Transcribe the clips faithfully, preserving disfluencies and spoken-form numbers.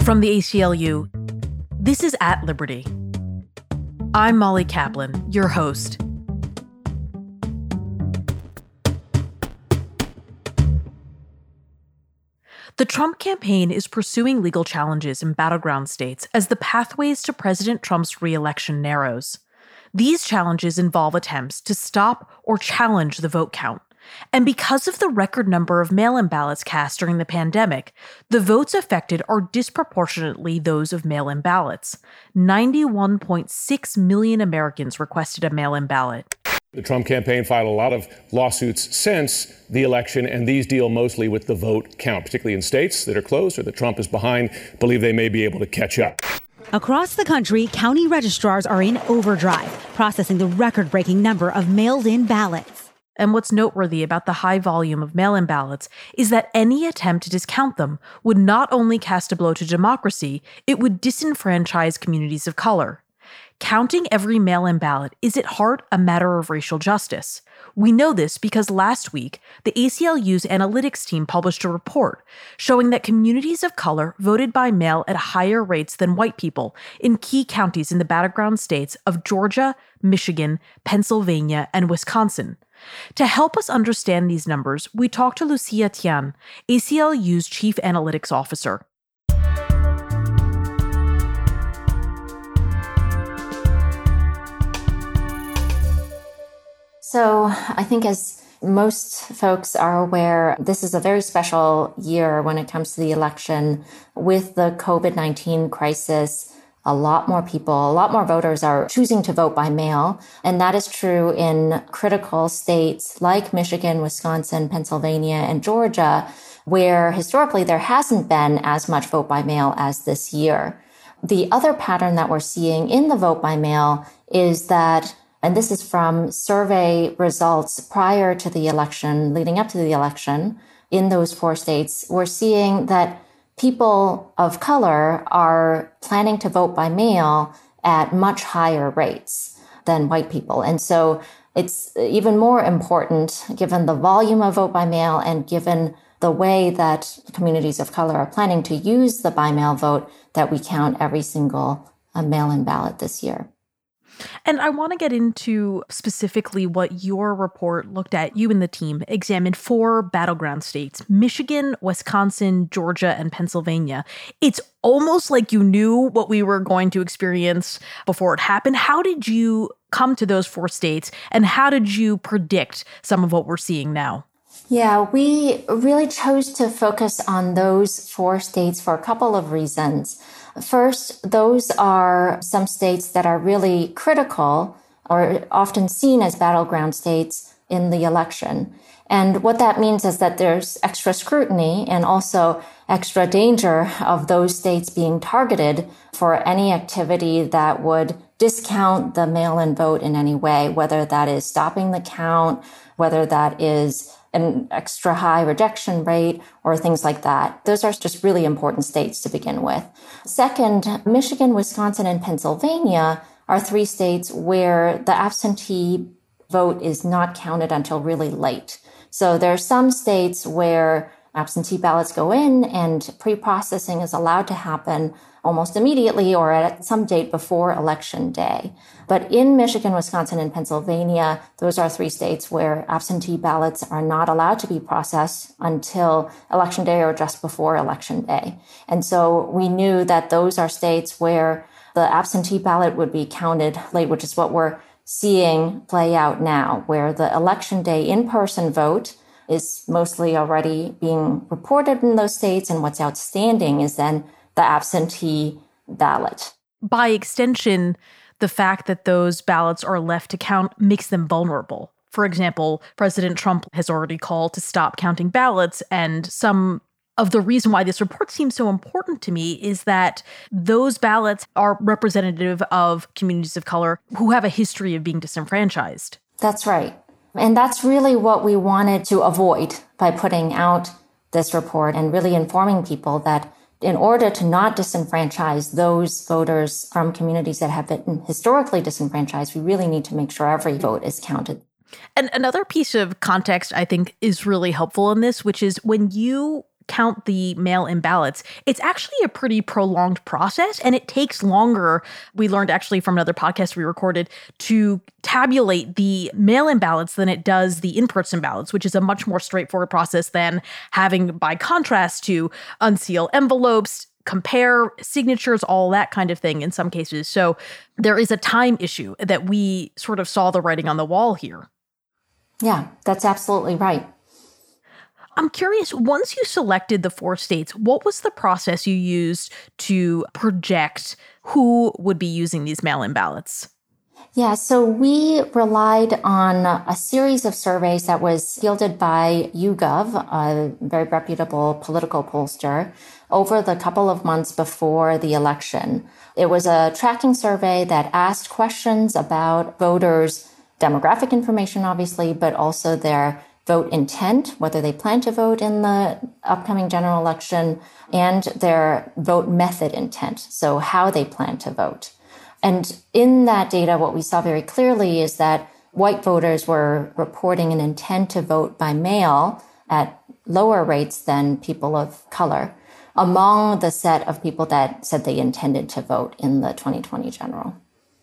From the A C L U, this is At Liberty. I'm Molly Kaplan, your host. The Trump campaign is pursuing legal challenges in battleground states as the pathways to President Trump's re-election narrows. These challenges involve attempts to stop or challenge the vote count. And because of the record number of mail-in ballots cast during the pandemic, the votes affected are disproportionately those of mail-in ballots. ninety-one point six million Americans requested a mail-in ballot. The Trump campaign filed a lot of lawsuits since the election, and these deal mostly with the vote count, particularly in states that are closed or that Trump is behind, believe they may be able to catch up. Across the country, county registrars are in overdrive, processing the record-breaking number of mailed-in ballots. And what's noteworthy about the high volume of mail-in ballots is that any attempt to discount them would not only cast a blow to democracy, it would disenfranchise communities of color. Counting every mail-in ballot is at heart a matter of racial justice. We know this because last week, the A C L U's analytics team published a report showing that communities of color voted by mail at higher rates than white people in key counties in the battleground states of Georgia, Michigan, Pennsylvania, and Wisconsin. To help us understand these numbers, we talked to Lucia Tian, A C L U's chief analytics officer. So I think as most folks are aware, this is a very special year when it comes to the election. With the covid nineteen crisis, a lot more people, a lot more voters are choosing to vote by mail. And that is true in critical states like Michigan, Wisconsin, Pennsylvania, and Georgia, where historically there hasn't been as much vote by mail as this year. The other pattern that we're seeing in the vote by mail is that, and this is from survey results prior to the election, leading up to the election, in those four states, we're seeing that people of color are planning to vote by mail at much higher rates than white people. And so it's even more important, given the volume of vote by mail and given the way that communities of color are planning to use the by mail vote, that we count every single uh, mail-in ballot this year. And I want to get into specifically what your report looked at. You and the team examined four battleground states: Michigan, Wisconsin, Georgia, and Pennsylvania. It's almost like you knew what we were going to experience before it happened. How did you come to those four states, and how did you predict some of what we're seeing now? Yeah, we really chose to focus on those four states for a couple of reasons. First, those are some states that are really critical or often seen as battleground states in the election. And what that means is that there's extra scrutiny and also extra danger of those states being targeted for any activity that would discount the mail-in vote in any way, whether that is stopping the count, whether that is an extra high rejection rate, or things like that. Those are just really important states to begin with. Second, Michigan, Wisconsin, and Pennsylvania are three states where the absentee vote is not counted until really late. So there are some states where absentee ballots go in and pre-processing is allowed to happen almost immediately or at some date before election day. But in Michigan, Wisconsin, and Pennsylvania, those are three states where absentee ballots are not allowed to be processed until election day or just before election day. And so we knew that those are states where the absentee ballot would be counted late, which is what we're seeing play out now, where the election day in-person vote is mostly already being reported in those states. And what's outstanding is then the absentee ballot. By extension, the fact that those ballots are left to count makes them vulnerable. For example, President Trump has already called to stop counting ballots, and some of the reason why this report seems so important to me is that those ballots are representative of communities of color who have a history of being disenfranchised. That's right. And that's really what we wanted to avoid by putting out this report and really informing people that in order to not disenfranchise those voters from communities that have been historically disenfranchised, we really need to make sure every vote is counted. And another piece of context I think is really helpful in this, which is when you count the mail-in ballots, it's actually a pretty prolonged process, and it takes longer, we learned actually from another podcast we recorded, to tabulate the mail-in ballots than it does the in-person ballots, which is a much more straightforward process than having, by contrast, to unseal envelopes, compare signatures, all that kind of thing in some cases. So there is a time issue that we sort of saw the writing on the wall here. Yeah, that's absolutely right. I'm curious, once you selected the four states, what was the process you used to project who would be using these mail-in ballots? Yeah, so we relied on a series of surveys that was fielded by YouGov, a very reputable political pollster, over the couple of months before the election. It was a tracking survey that asked questions about voters' demographic information, obviously, but also their vote intent, whether they plan to vote in the upcoming general election, and their vote method intent, so how they plan to vote. And in that data, what we saw very clearly is that white voters were reporting an intent to vote by mail at lower rates than people of color among the set of people that said they intended to vote in the twenty twenty general.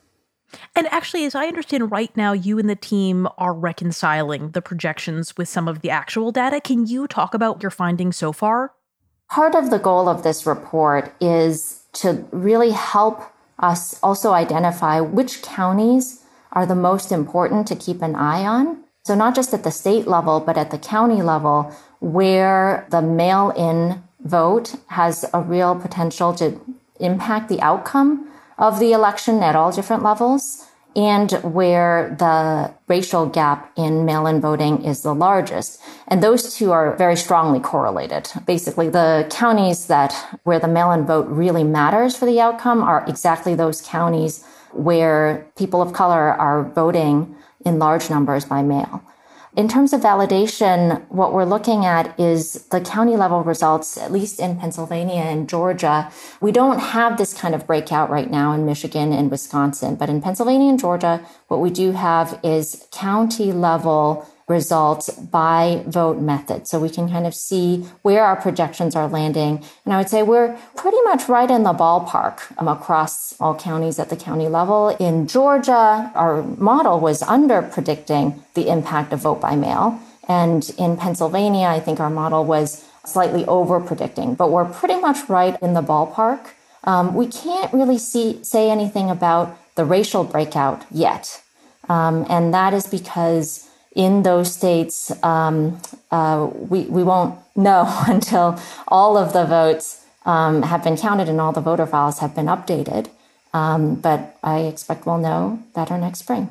And actually, as I understand right now, you and the team are reconciling the projections with some of the actual data. Can you talk about your findings so far? Part of the goal of this report is to really help us also identify which counties are the most important to keep an eye on. So not just at the state level, but at the county level, where the mail-in vote has a real potential to impact the outcome of the election at all different levels, and where the racial gap in mail-in voting is the largest. And those two are very strongly correlated. Basically, the counties that where the mail-in vote really matters for the outcome are exactly those counties where people of color are voting in large numbers by mail. In terms of validation, what we're looking at is the county level results, at least in Pennsylvania and Georgia. We don't have this kind of breakout right now in Michigan and Wisconsin, but in Pennsylvania and Georgia, what we do have is county level results by vote method. So we can kind of see where our projections are landing. And I would say we're pretty much right in the ballpark um, across all counties at the county level. In Georgia, our model was under predicting the impact of vote by mail. And in Pennsylvania, I think our model was slightly over predicting, but we're pretty much right in the ballpark. Um, we can't really see say anything about the racial breakout yet. Um, and that is because in those states, um, uh, we, we won't know until all of the votes um, have been counted and all the voter files have been updated. Um, but I expect we'll know better next spring.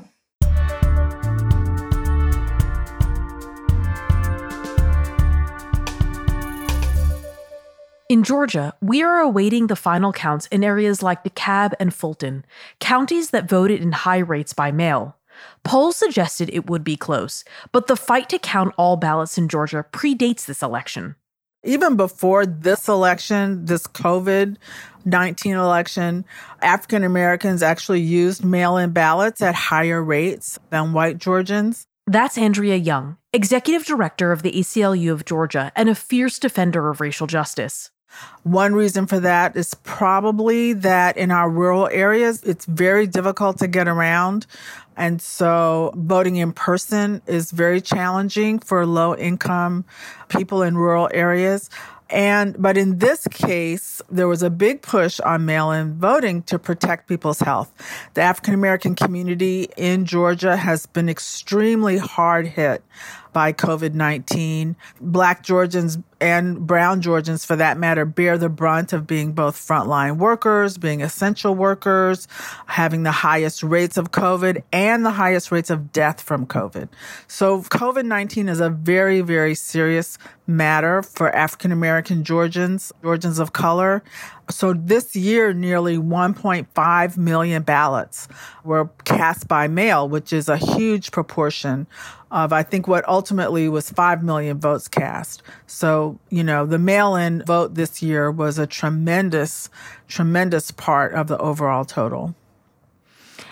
In Georgia, we are awaiting the final counts in areas like DeKalb and Fulton, counties that voted in high rates by mail. Polls suggested it would be close, but the fight to count all ballots in Georgia predates this election. Even before this election, this covid nineteen election, African Americans actually used mail-in ballots at higher rates than white Georgians. That's Andrea Young, executive director of the A C L U of Georgia and a fierce defender of racial justice. One reason for that is probably that in our rural areas, it's very difficult to get around. And so voting in person is very challenging for low-income people in rural areas. And, but in this case, there was a big push on mail-in voting to protect people's health. The African-American community in Georgia has been extremely hard hit by covid nineteen. Black Georgians and brown Georgians, for that matter, bear the brunt of being both frontline workers, being essential workers, having the highest rates of COVID and the highest rates of death from COVID. So covid nineteen is a very, very serious matter for African-American Georgians, Georgians of color. So this year, nearly one point five million ballots were cast by mail, which is a huge proportion of, I think, what ultimately was five million votes cast. So, you know, the mail-in vote this year was a tremendous, tremendous part of the overall total. And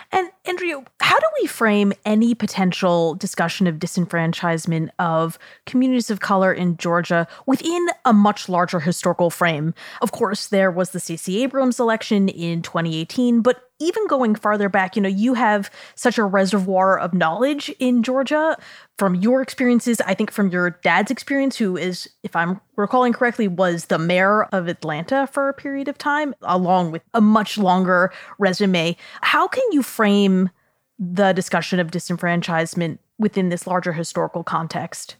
Andrea, how do we frame any potential discussion of disenfranchisement of communities of color in Georgia within a much larger historical frame? Of course, there was the Stacey Abrams election in twenty eighteen, but even going farther back, you know, you have such a reservoir of knowledge in Georgia from your experiences, I think from your dad's experience, who is, if I'm recalling correctly, was the mayor of Atlanta for a period of time, along with a much longer resume. How can you frame the discussion of disenfranchisement within this larger historical context?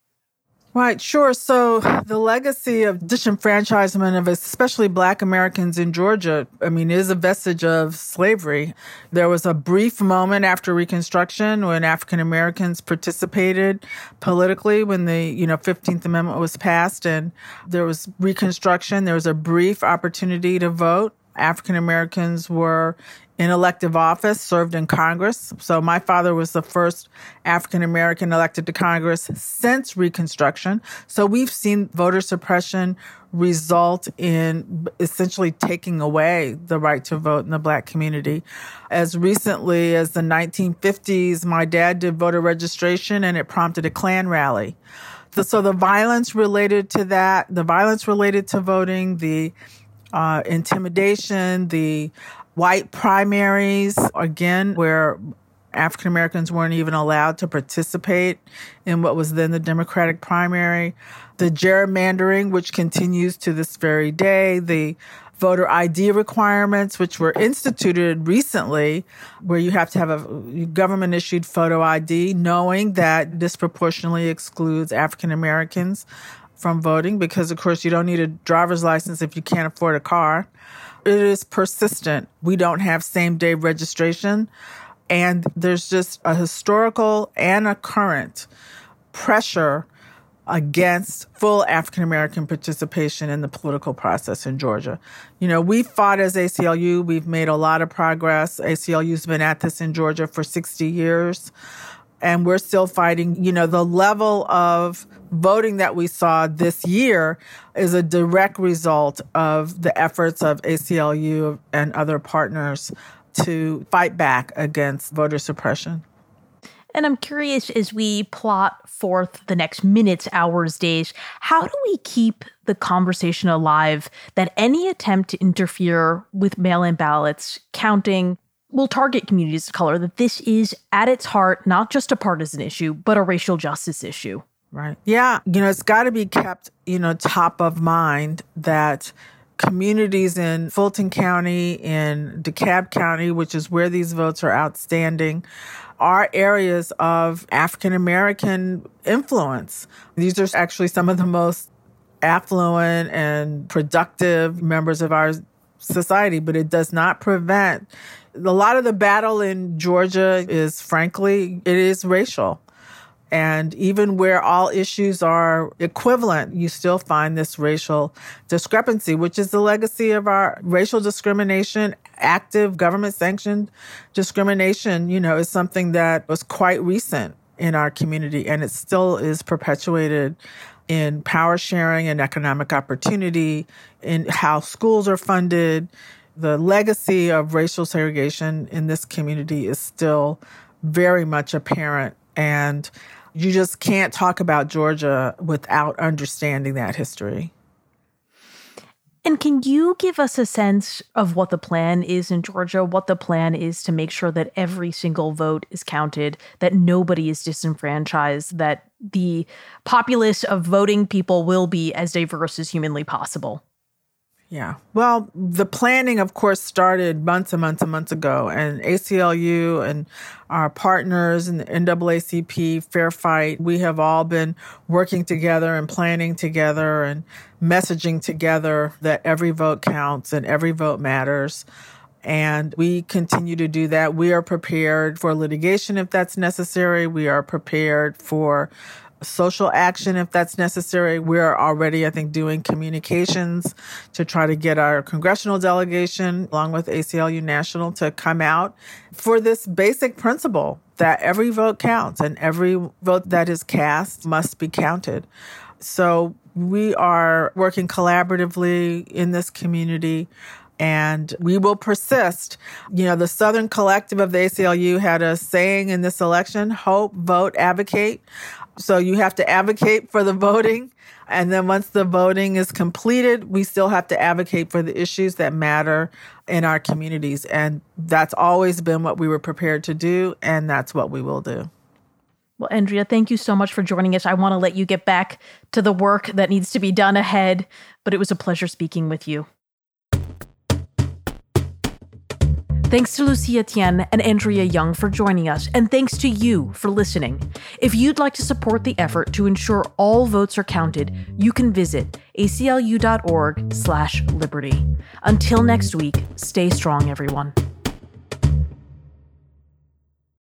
Right, sure. So the legacy of disenfranchisement of especially Black Americans in Georgia, I mean, is a vestige of slavery. There was a brief moment after Reconstruction when African Americans participated politically when the, you know, fifteenth Amendment was passed, and there was Reconstruction. There was a brief opportunity to vote. African Americans were in elective office, served in Congress. So my father was the first African American elected to Congress since Reconstruction. So we've seen voter suppression result in essentially taking away the right to vote in the Black community. As recently as the nineteen fifties, my dad did voter registration and it prompted a Klan rally. So the violence related to that, the violence related to voting, the uh, intimidation, the white primaries, again, where African Americans weren't even allowed to participate in what was then the Democratic primary, the gerrymandering, which continues to this very day, the voter I D requirements, which were instituted recently, where you have to have a government-issued photo I D, knowing that disproportionately excludes African Americans from voting, because, of course, you don't need a driver's license if you can't afford a car. It is persistent. We don't have same-day registration. And there's just a historical and a current pressure against full African-American participation in the political process in Georgia. You know, we fought as A C L U. We've made a lot of progress. A C L U's been at this in Georgia for sixty years. And we're still fighting. You know, the level of voting that we saw this year is a direct result of the efforts of A C L U and other partners to fight back against voter suppression. And I'm curious, as we plot forth the next minutes, hours, days, how do we keep the conversation alive that any attempt to interfere with mail-in ballots, counting, will target communities of color, that this is at its heart not just a partisan issue, but a racial justice issue? Right. Yeah. You know, it's got to be kept, you know, top of mind that communities in Fulton County, in DeKalb County, which is where these votes are outstanding, are areas of African-American influence. These are actually some of the most affluent and productive members of our society, but it does not prevent. A lot of the battle in Georgia is, frankly, it is racial. And even where all issues are equivalent, you still find this racial discrepancy, which is the legacy of our racial discrimination. Active government-sanctioned discrimination, you know, is something that was quite recent in our community, and it still is perpetuated in power sharing and economic opportunity, in how schools are funded. The legacy of racial segregation in this community is still very much apparent, and you just can't talk about Georgia without understanding that history. And can you give us a sense of what the plan is in Georgia, what the plan is to make sure that every single vote is counted, that nobody is disenfranchised, that the populace of voting people will be as diverse as humanly possible? Yeah. Well, the planning, of course, started months and months and months ago. And A C L U and our partners in the N double A C P, Fair Fight, we have all been working together and planning together and messaging together that every vote counts and every vote matters. And we continue to do that. We are prepared for litigation if that's necessary. We are prepared for social action if that's necessary. We're already, I think, doing communications to try to get our congressional delegation, along with A C L U National, to come out for this basic principle that every vote counts and every vote that is cast must be counted. So we are working collaboratively in this community and we will persist. You know, the Southern Collective of the A C L U had a saying in this election: hope, vote, advocate. So you have to advocate for the voting. And then once the voting is completed, we still have to advocate for the issues that matter in our communities. And that's always been what we were prepared to do, and that's what we will do. Well, Andrea, thank you so much for joining us. I want to let you get back to the work that needs to be done ahead, but it was a pleasure speaking with you. Thanks to Lucia Tien and Andrea Young for joining us, and thanks to you for listening. If you'd like to support the effort to ensure all votes are counted, you can visit aclu.org slash liberty. Until next week, stay strong, everyone.